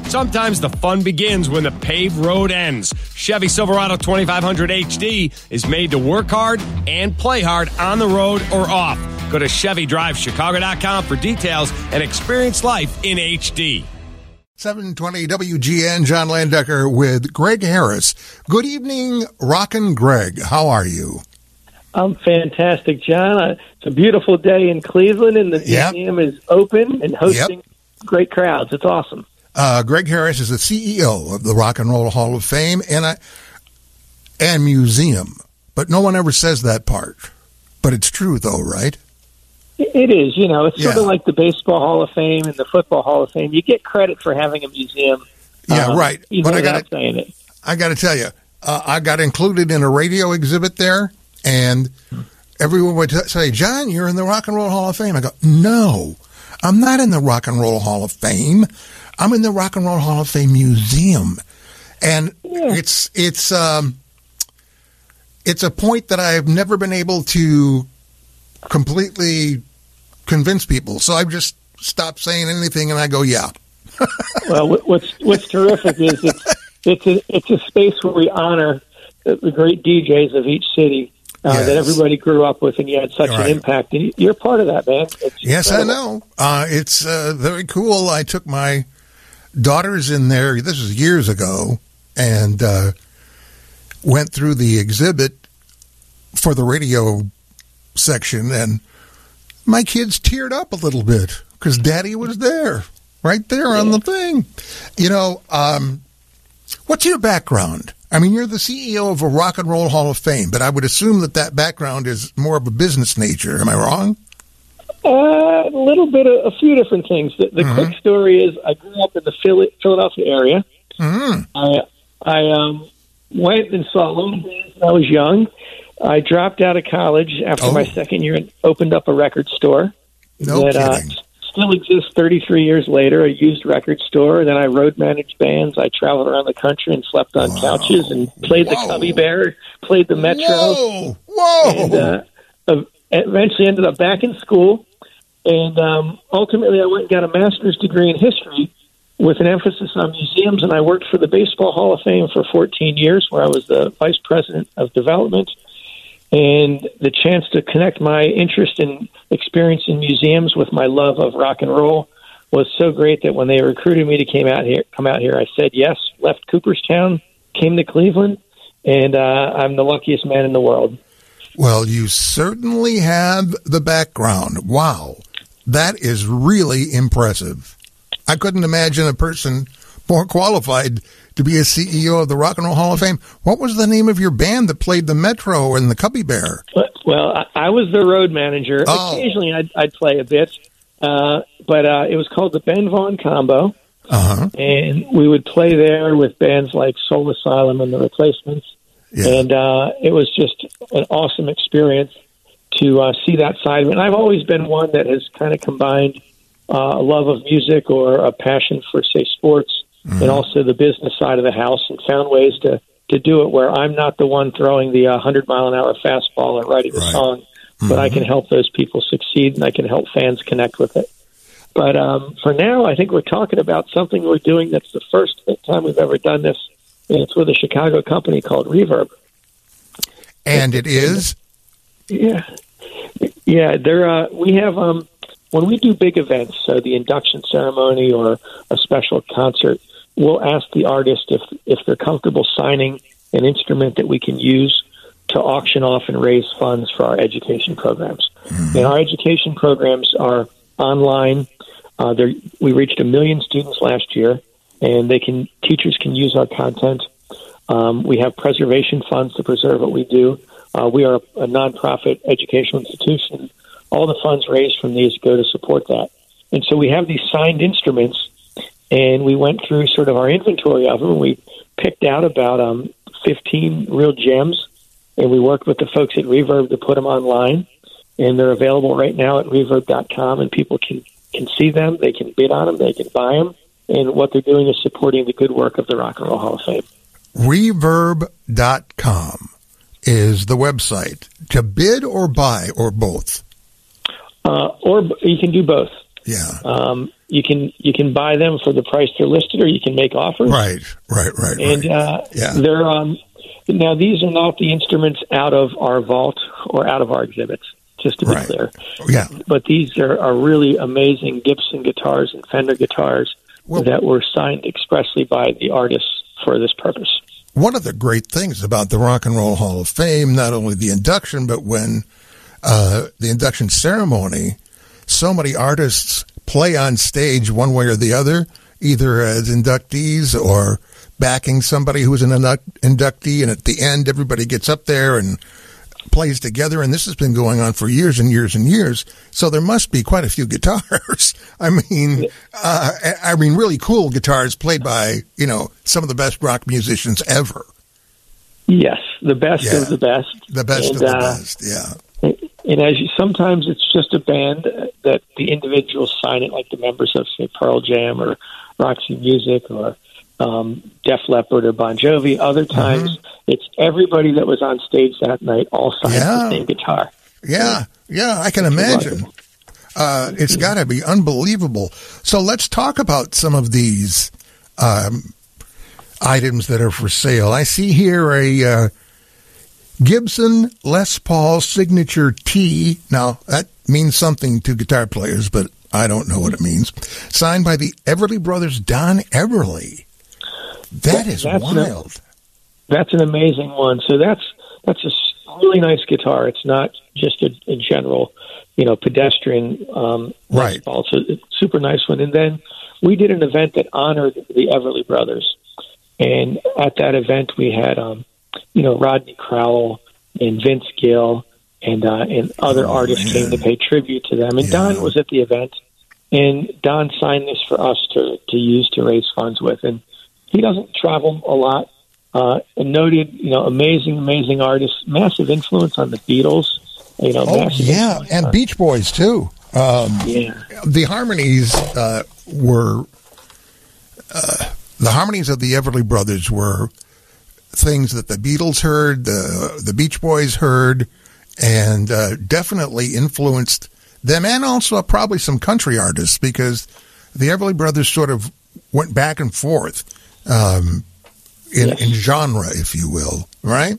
Sometimes the fun begins when the paved road ends. Chevy Silverado 2500 HD is made to work hard and play hard on the road or off. Go to ChevyDriveChicago.com for details and experience life in HD. 720 WGN, John Landecker with Greg Harris. Good evening, Rockin' Greg. How are you? I'm fantastic, John. It's a beautiful day in Cleveland, and the museum is open and hosting great crowds. It's awesome. Greg Harris is the CEO of the Rock and Roll Hall of Fame and museum, but no one ever says that part. But it's true, though, right? It is. You know, it's sort of like the Baseball Hall of Fame and the Football Hall of Fame. You get credit for having a museum. Yeah, right. But I got to tell you, I got included in a radio exhibit there, and everyone would say, John, you're in the Rock and Roll Hall of Fame. I go, no, I'm not in the Rock and Roll Hall of Fame. I'm in the Rock and Roll Hall of Fame Museum. And it's a point that I've never been able to completely convince people. So I've just stopped saying anything, and I go, yeah. Well, what's terrific is it's a space where we honor the great DJs of each city that everybody grew up with, and you had such an impact. And you're part of that, man. Yes, I know. It's very cool. I took my daughters in there, this was years ago, and went through the exhibit for the radio section, and my kids teared up a little bit because Daddy was there, right there on the thing. You know, what's your background? I mean, you're the CEO of a Rock and Roll Hall of Fame, but I would assume that background is more of a business nature. Am I wrong? A little bit of a few different things. The quick story is I grew up in the Philadelphia area. I went and saw a little bit when I was young. I dropped out of college after my second year and opened up a record store that still exists 33 years later, a used record store. Then I road managed bands. I traveled around the country and slept on couches and played the Cubby Bear, played the Metro. And eventually ended up back in school. And ultimately I went and got a master's degree in history with an emphasis on museums. And I worked for the Baseball Hall of Fame for 14 years, where I was the vice president of development. And the chance to connect my interest and experience in museums with my love of rock and roll was so great that when they recruited me to come out here, I said yes, left Cooperstown, came to Cleveland, and I'm the luckiest man in the world. Well, you certainly have the background. Wow. That is really impressive. I couldn't imagine a person more qualified to be a CEO of the Rock and Roll Hall of Fame. What was the name of your band that played the Metro and the Cubby Bear? Well, I was the road manager. Occasionally I'd play a bit, but it was called the Ben Vaughn Combo. And we would play there with bands like Soul Asylum and The Replacements. And it was just an awesome experience to see that side of it. And I've always been one that has kind of combined a love of music or a passion for, say, sports, and also the business side of the house, and found ways to do it where I'm not the one throwing the 100-mile-an-hour fastball and writing the song, but I can help those people succeed, and I can help fans connect with it. But for now, I think we're talking about something we're doing that's the first time we've ever done this, and it's with a Chicago company called Reverb. And it is? Yeah. We have when we do big events, so the induction ceremony or a special concert, we'll ask the artist if they're comfortable signing an instrument that we can use to auction off and raise funds for our education programs. And our education programs are online. We reached 1 million students last year, and teachers can use our content. We have preservation funds to preserve what we do. We are a nonprofit educational institution. All the funds raised from these go to support that. And so we have these signed instruments, and we went through sort of our inventory of them. We picked out about 15 real gems, and we worked with the folks at Reverb to put them online. And they're available right now at reverb.com, and people can see them. They can bid on them. They can buy them. And what they're doing is supporting the good work of the Rock and Roll Hall of Fame. Reverb.com is the website to bid or buy, or both? Or you can do both. Yeah. You can buy them for the price they're listed, or you can make offers. Right. And they're now these are not the instruments out of our vault or out of our exhibits. Just to be clear. Yeah. But these are really amazing Gibson guitars and Fender guitars that were signed expressly by the artists for this purpose. One of the great things about the Rock and Roll Hall of Fame, not only the induction, but when the induction ceremony, so many artists play on stage one way or the other, either as inductees or backing somebody who's an inductee, and at the end everybody gets up there and plays together, and this has been going on for years and years and years. So there must be quite a few guitars. I mean, really cool guitars played by some of the best rock musicians ever. Yes, the best of the best. The best of the best. Yeah. And sometimes it's just a band that the individuals sign it, like the members of, say, Pearl Jam or Roxy Music or Def Leppard or Bon Jovi. Other times, it's everybody that was on stage that night all signed the same guitar. Yeah, I can imagine. It's got to be unbelievable. So let's talk about some of these items that are for sale. I see here a Gibson Les Paul Signature T. Now, that means something to guitar players, but I don't know what it means. Signed by the Everly Brothers, Don Everly. That's wild. That's an amazing one. So that's a really nice guitar. It's not just a general, pedestrian Les Paul. So it's a super nice one. And then we did an event that honored the Everly Brothers. And at that event, we had, Rodney Crowell and Vince Gill and other artists came to pay tribute to them. And Don was at the event, and Don signed this for us to use to raise funds with. And he doesn't travel a lot. A noted, amazing artist, massive influence on the Beatles. And Beach Boys too. The harmonies were the harmonies of the Everly Brothers were things that the Beatles heard, the Beach Boys heard, and definitely influenced them, and also probably some country artists, because the Everly Brothers sort of went back and forth in genre, if you will, right?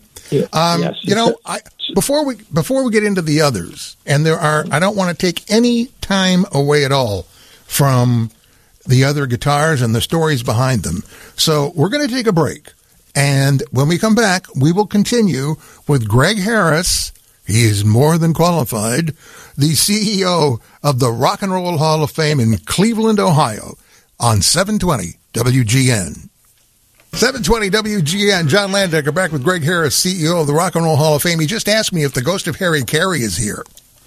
Before we get into the others, and I don't want to take any time away at all from the other guitars and the stories behind them. So we're going to take a break. And when we come back, we will continue with Greg Harris. He is more than qualified, the CEO of the Rock and Roll Hall of Fame in Cleveland, Ohio, on 720 WGN. 720 WGN, John Landecker back with Greg Harris, CEO of the Rock and Roll Hall of Fame. He just asked me if the ghost of Harry Carey is here.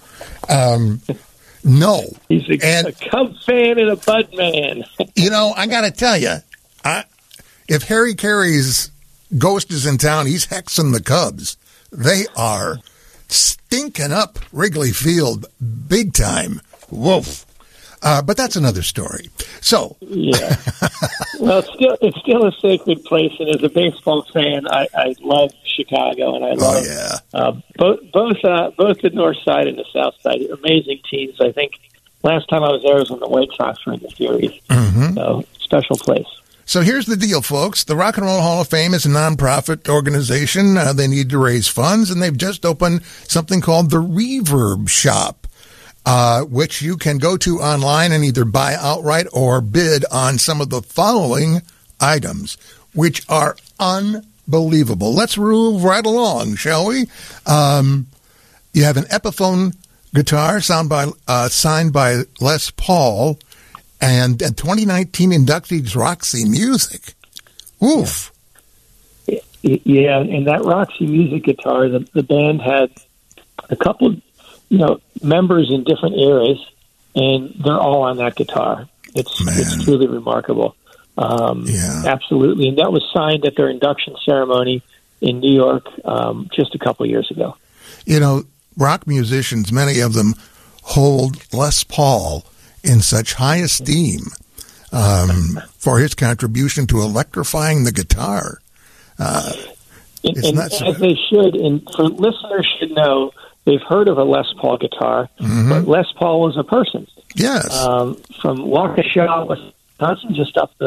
No. He's a Cub fan and a Bud man. I got to tell you, if Harry Carey's ghost is in town, he's hexing the Cubs. They are stinking up Wrigley Field big time. Woof. But that's another story. So, yeah. Well, it's still a sacred place, and as a baseball fan, I love Chicago, and I love both the North Side and the South Side. Amazing teams. I think last time I was there was when the White Sox were in the series. So, special place. So here's the deal, folks. The Rock and Roll Hall of Fame is a nonprofit organization. They need to raise funds, and they've just opened something called the Reverb Shop, which you can go to online and either buy outright or bid on some of the following items, which are unbelievable. Let's move right along, shall we? You have an Epiphone guitar signed by Les Paul, and 2019 inductees Roxy Music. Oof. Yeah, and that Roxy Music guitar, the band had a couple, members in different eras, and they're all on that guitar. It's truly remarkable. Absolutely. And that was signed at their induction ceremony in New York just a couple years ago. Rock musicians, many of them hold Les Paul in such high esteem for his contribution to electrifying the guitar. As they should, and for listeners should know, they've heard of a Les Paul guitar, but Les Paul was a person. Yes. From Waukesha, Wisconsin, just up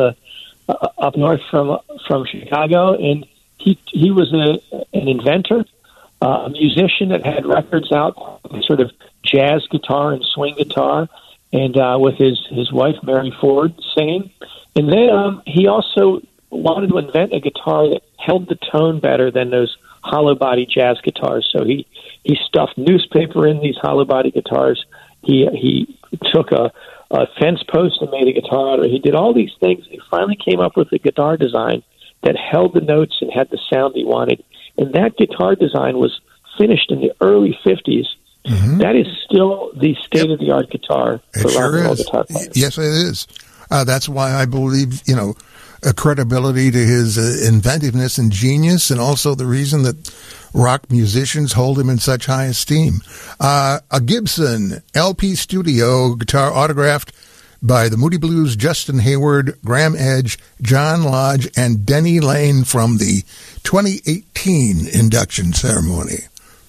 north from Chicago, and he was an inventor, a musician that had records out, sort of jazz guitar and swing guitar, and with his wife Mary Ford singing. And then he also wanted to invent a guitar that held the tone better than those hollow body jazz guitars. So he stuffed newspaper in these hollow body guitars. He took a fence post and made a guitar out of it. He did all these things. He finally came up with a guitar design that held the notes and had the sound he wanted. And that guitar design was finished in the early 50s. Mm-hmm. That is still the state-of-the-art guitar for rock and roll guitar players. Yes, it is. That's why I believe, a credibility to his inventiveness and genius, and also the reason that rock musicians hold him in such high esteem. A Gibson LP Studio guitar autographed by the Moody Blues, Justin Hayward, Graham Edge, John Lodge, and Denny Lane from the 2018 induction ceremony.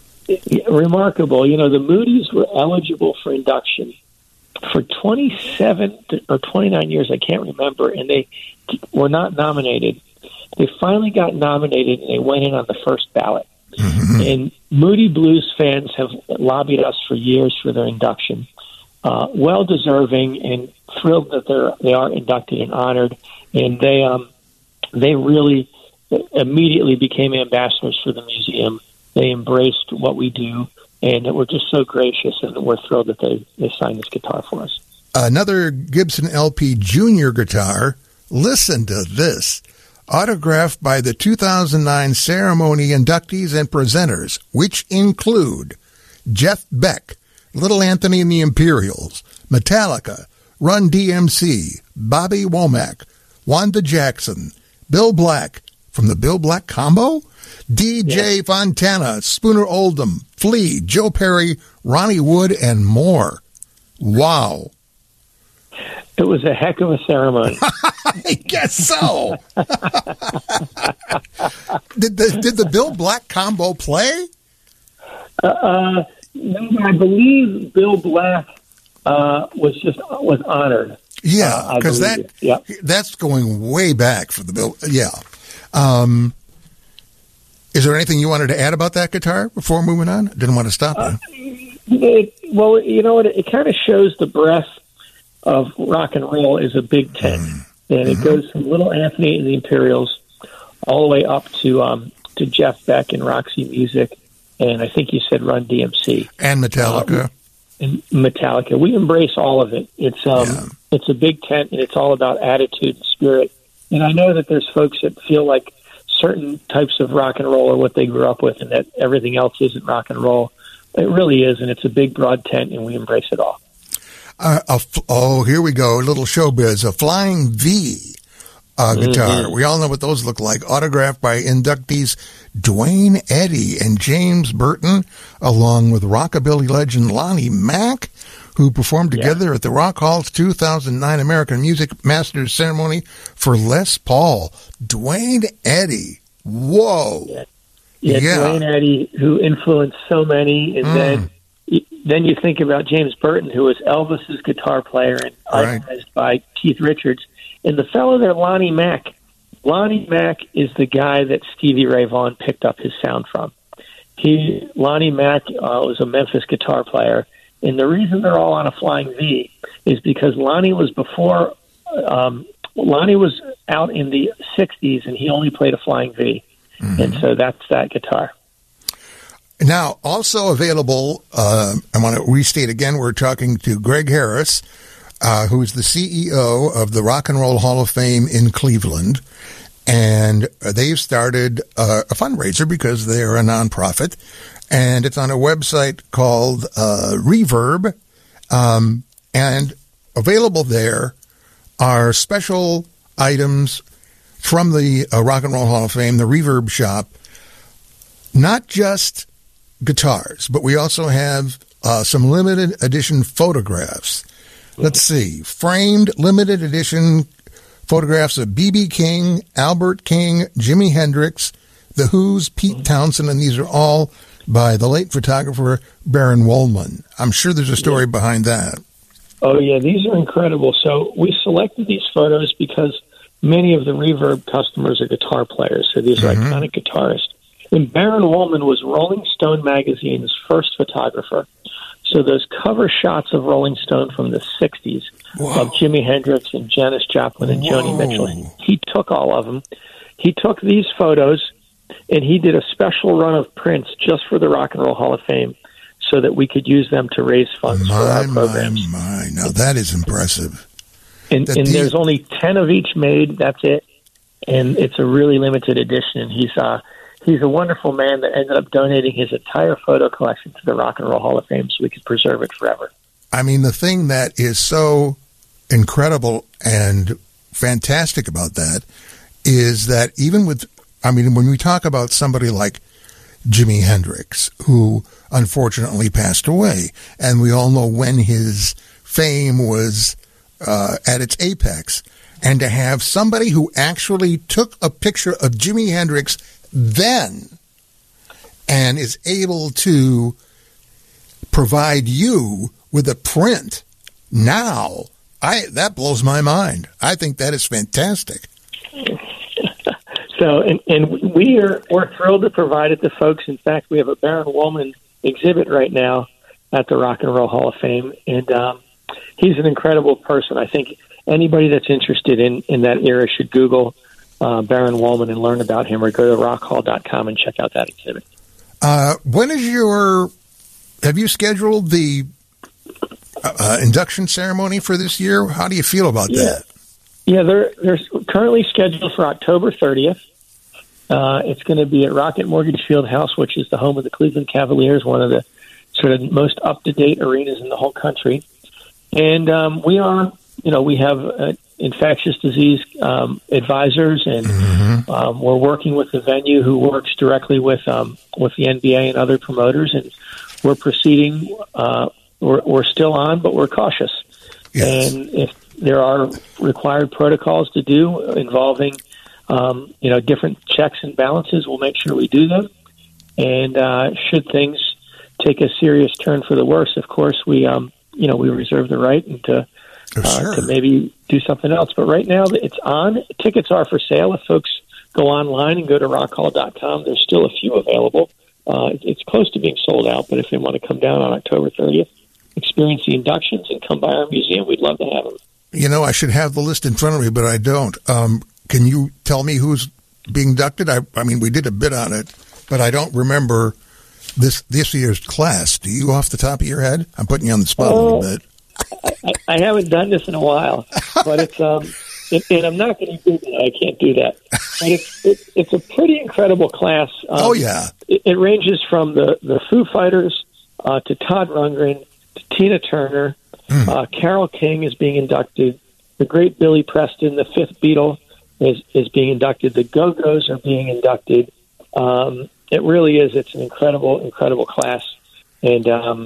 Remarkable. The Moody's were eligible for induction for 27 or 29 years, I can't remember, and they were not nominated. They finally got nominated, and they went in on the first ballot. Mm-hmm. And Moody Blues fans have lobbied us for years for their induction. Well-deserving and thrilled that they are inducted and honored. And they really immediately became ambassadors for the museum. They embraced what we do, and we're just so gracious, and we're thrilled that they signed this guitar for us. Another Gibson LP Junior guitar, listen to this, autographed by the 2009 ceremony inductees and presenters, which include Jeff Beck, Little Anthony and the Imperials, Metallica, Run DMC, Bobby Womack, Wanda Jackson, Bill Black, from the Bill Black Combo, DJ Fontana, Spooner Oldham, Flea, Joe Perry, Ronnie Wood, and more. Wow. It was a heck of a ceremony. I guess so. Did the Bill Black Combo play? No, I believe Bill Black was honored. Yeah, because that's going way back for the Bill. Yeah. Is there anything you wanted to add about that guitar before moving on? Didn't want to stop you. Well, you know what? It kind of shows the breadth of rock and roll is a big tent, and it goes from Little Anthony and the Imperials all the way up to Jeff Beck and Roxy Music, and I think you said Run DMC and Metallica. We embrace all of it. It's a big tent, and it's all about attitude and spirit. And I know that there's folks that feel like certain types of rock and roll are what they grew up with, and that everything else isn't rock and roll. It really is, and it's a big, broad tent, and we embrace it all. Here we go. A little showbiz. A Flying V guitar. Mm-hmm. We all know what those look like. Autographed by inductees Dwayne Eddy and James Burton, along with rockabilly legend Lonnie Mack, who performed together at the Rock Hall's 2009 American Music Masters ceremony for Les Paul. Dwayne Eddy. Whoa. Yeah, Dwayne Eddy, who influenced so many, and then you think about James Burton, who was Elvis's guitar player and idolized by Keith Richards, and the fellow there, Lonnie Mack. Lonnie Mack is the guy that Stevie Ray Vaughan picked up his sound from. Lonnie Mack was a Memphis guitar player, and the reason they're all on a Flying V is because Lonnie was out in the 60s, and he only played a Flying V. Mm-hmm. And so that's that guitar. Now, also available, I want to restate again, we're talking to Greg Harris, who's the CEO of the Rock and Roll Hall of Fame in Cleveland. And they've started a fundraiser because they're a nonprofit. And it's on a website called Reverb. And available there are special items from the Rock and Roll Hall of Fame, the Reverb shop. Not just guitars, but we also have some limited edition photographs. Let's see. Framed limited edition photographs of B.B. King, Albert King, Jimi Hendrix, The Who's, Pete Townsend, and these are all by the late photographer Baron Wolman. I'm sure there's a story behind that. Oh, yeah, these are incredible. So we selected these photos because many of the Reverb customers are guitar players, so these are iconic guitarists. And Baron Wolman was Rolling Stone magazine's first photographer. So those cover shots of Rolling Stone from the 60s of Jimi Hendrix and Janis Joplin and Joni Mitchell, he took all of them. He took these photos, and he did a special run of prints just for the Rock and Roll Hall of Fame so that we could use them to raise funds for our programs. Now, that is impressive. And there's only 10 of each made. That's it. And it's a really limited edition. He's a wonderful man that ended up donating his entire photo collection to the Rock and Roll Hall of Fame so we could preserve it forever. I mean, the thing that is so incredible and fantastic about that is that even with, I mean, when we talk about somebody like Jimi Hendrix, who unfortunately passed away, and we all know when his fame was at its apex, and to have somebody who actually took a picture of Jimi Hendrix then and is able to provide you with a print now, that blows my mind. I think that is fantastic. So, and we're thrilled to provide it to folks. In fact, we have a Baron Wolman exhibit right now at the Rock and Roll Hall of Fame, and he's an incredible person. I think anybody that's interested in that era should Google Baron Wolman and learn about him, or go to rockhall.com and check out that exhibit. When is have you scheduled the induction ceremony for this year? How do you feel about that? Yeah, they're currently scheduled for October 30th. It's going to be at Rocket Mortgage Fieldhouse, which is the home of the Cleveland Cavaliers, one of the sort of most up-to-date arenas in the whole country. And we have infectious disease advisors, and we're working with the venue who works directly with the NBA and other promoters, and we're proceeding. We're still on, but we're cautious. Yes. And if there are required protocols to do involving, different checks and balances, we'll make sure we do them. And should things take a serious turn for the worse, of course, we reserve the right to maybe do something else. But right now, it's on. Tickets are for sale. If folks go online and go to rockhall.com, there's still a few available. It's close to being sold out, but if they want to come down on October 30th, experience the inductions and come by our museum, we'd love to have them. I should have the list in front of me, but I don't. Can you tell me who's being inducted? I mean, we did a bit on it, but I don't remember this year's class. Do you off the top of your head? I'm putting you on the spot a little bit. I haven't done this in a while, but it's and I'm not going to do that. I can't do that. But it's a pretty incredible class. It ranges from the Foo Fighters to Todd Rundgren to Tina Turner. Carole King is being inducted. The great Billy Preston, the fifth Beatle, is being inducted. The Go-Go's are being inducted. It really is. It's an incredible, incredible class. And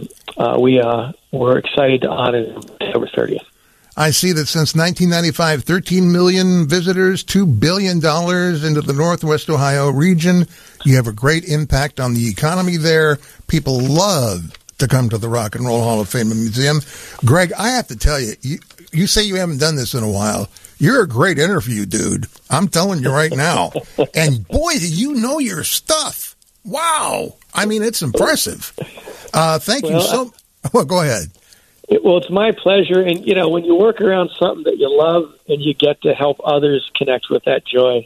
we're excited to honor it on October 30th. I see that since 1995, 13 million visitors, $2 billion into the Northwest Ohio region. You have a great impact on the economy there. People love to come to the Rock and Roll Hall of Fame and Museum. Greg, I have to tell you, you say you haven't done this in a while. You're a great interview, dude. I'm telling you right now. And boy, do you know your stuff. Wow. I mean, it's impressive. Thank you so much. Well, go ahead. It's my pleasure. And, when you work around something that you love and you get to help others connect with that joy,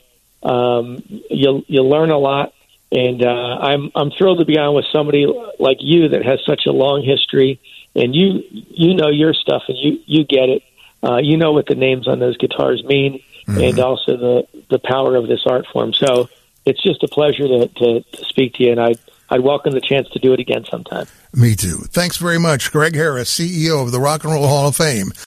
you learn a lot. And I'm thrilled to be on with somebody like you that has such a long history, and you know your stuff, and you get it. You know what the names on those guitars mean, and also the power of this art form. So it's just a pleasure to speak to you, and I'd welcome the chance to do it again sometime. Me too. Thanks very much, Greg Harris, CEO of the Rock and Roll Hall of Fame.